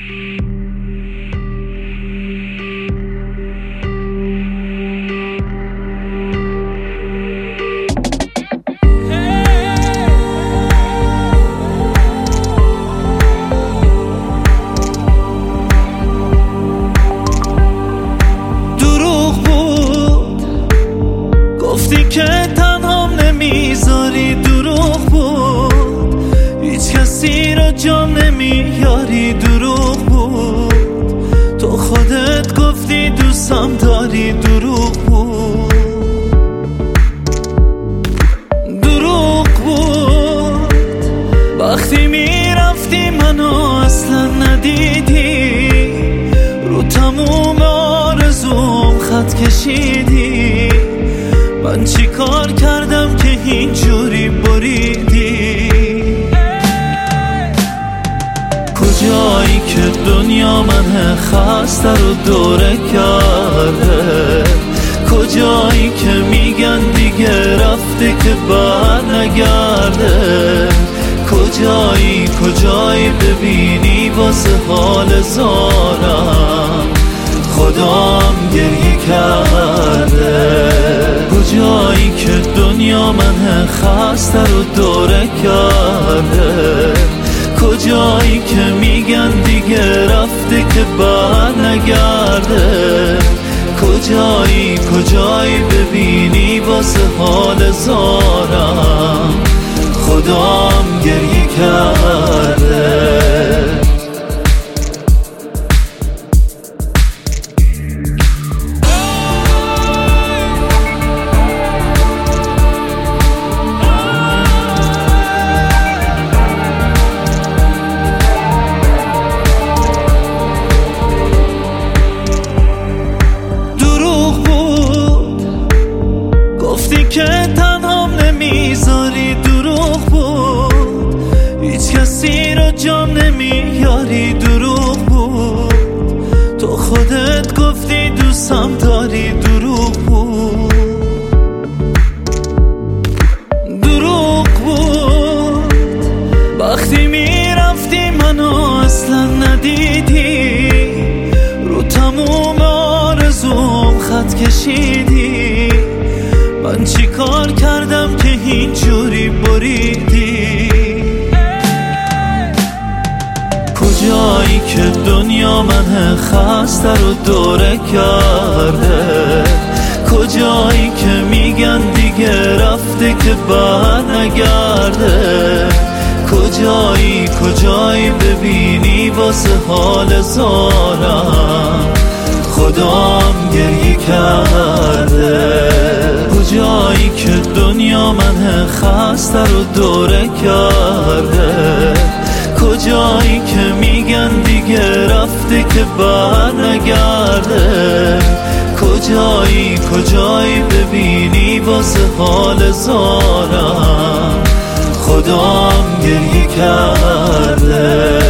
گفتی که تنهام نمیذاری، دروغ بود. هیچ کسی رو جام نمیاری، دروغ بود. تو خودت گفتی دوستم داری، دروغ بود. دروغ بود. وقتی میرفتی منو اصلا ندیدی، رو تموم آرزوم خط کشیدی. من چی کار کردم که اینجوری بریدی؟ کجایی که دنیا من خسته رو دوره کرده؟ کجایی که میگن دیگه رفته که بر نگرده؟ کجایی ببینی واسه حال زارم خدام گریه کرده؟ کجایی که دنیا من خسته رو دوره کرده؟ کجایی که میگن دیگه رفته که بر نگرده؟ کجایی ببینی واسه حال زارم خدام گریه کرده؟ که تنهام نمیذاری، دروغ بود. هیچ کسی رو جام نمیاری، دروغ بود. تو خودت گفتی دوستم داری، دروغ بود. دروغ بود. وقتی میرفتی منو اصلا ندیدی، رو تموم آرزوم خط کشیدی. من چی کار کردم که اینجوری بریدی؟ کجایی که دنیا من خسته رو دوره کرده؟ کجایی که میگن دیگه رفته که بر نگرده؟ کجایی ببینی واسه حال زارم خدام گریه کرده؟ کجایی که دنیا من خسته رو دوره کرده؟ کجایی که میگن دیگه رفته که بر نگرده؟ کجایی ببینی واسه حال زارم خدام گریه کرده؟